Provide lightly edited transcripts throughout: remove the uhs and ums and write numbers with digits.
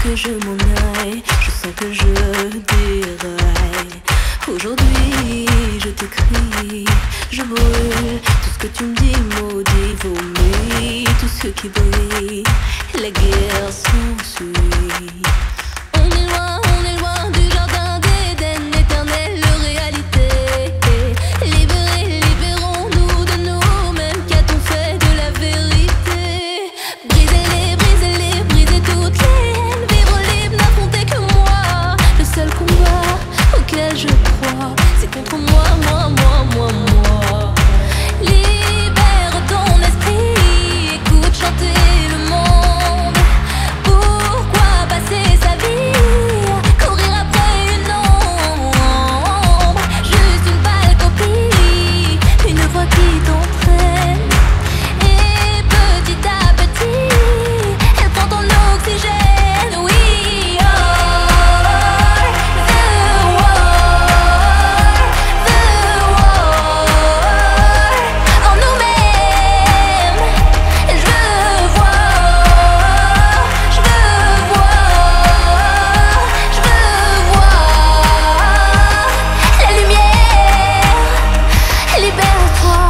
que je m'en aille, je sens que je déraille. Aujourd'hui je t'écris, je brûle tout ce que tu me dis maudit, vomit tout ce qui brille, la guerre s'ensuit. On est loin du jardin d'Éden, éternelle réalité. Libérés, libérons-nous de nous-mêmes, qu'a-t-on fait de la vérité? Brisez-les, brisez-les, brisez toutes les haines, vivre libre, n'affronter que moi. Le seul combat auquel je crois, c'est contre moi, moi, moi, moi, moi. Libère ton esprit, écoute chanter le monde. Pourquoi passer sa vie, courir après une ombre? Juste une pâle copie, une voix qui t'entraîne. Et petit à petit, elle prend ton oxygène. We are the war, en nous-mêmes. Je veux voir, je veux voir, je veux voir la lumière. Libère-toi.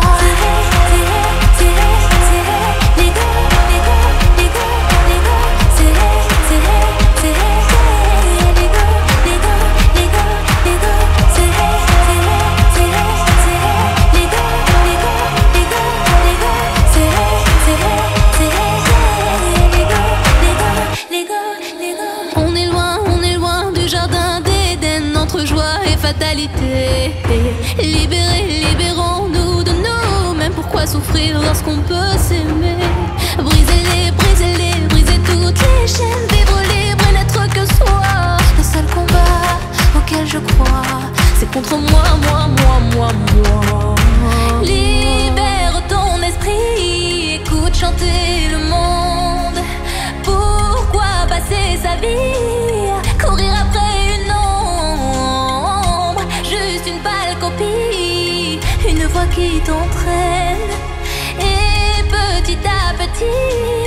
On est loin du jardin d'Éden, entre joie et fatalité. Libérés, libérons-nous de nous-mêmes. Pourquoi souffrir lorsqu'on peut s'aimer? Brisez-les, brisez-les, brisez toutes les chaînes. Vivre libre et n'être que soi. Le seul combat auquel je crois, c'est contre moi, moi, moi, moi, moi. Libère ton esprit, écoute chanter le monde. Pourquoi passer sa vie, courir après une ombre? Juste une pâle copie, une voix qui t'entraîne. Et petit à petit,